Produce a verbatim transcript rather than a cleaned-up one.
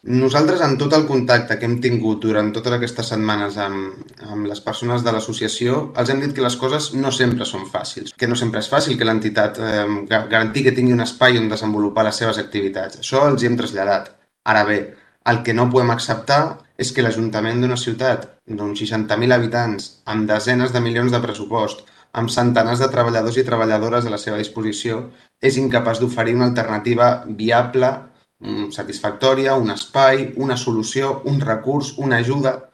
Nosaltres, en tot el contacte que hem tingut durant totes aquestes setmanes amb, amb les persones de l'associació, els hem dit que les coses no sempre són fàcils, que no sempre és fàcil que l'entitat eh, garantir que tingui un espai on desenvolupar les seves activitats. Això els hi hem traslladat. Ara bé, el que no podem acceptar és que l'Ajuntament d'una ciutat d'uns seixanta mil habitants, amb desenes de milions de pressupost, amb centenars de treballadors i treballadores a la seva disposició, és incapaç d'oferir una alternativa viable, satisfactòria, un espai, una solució, un recurs, una ajuda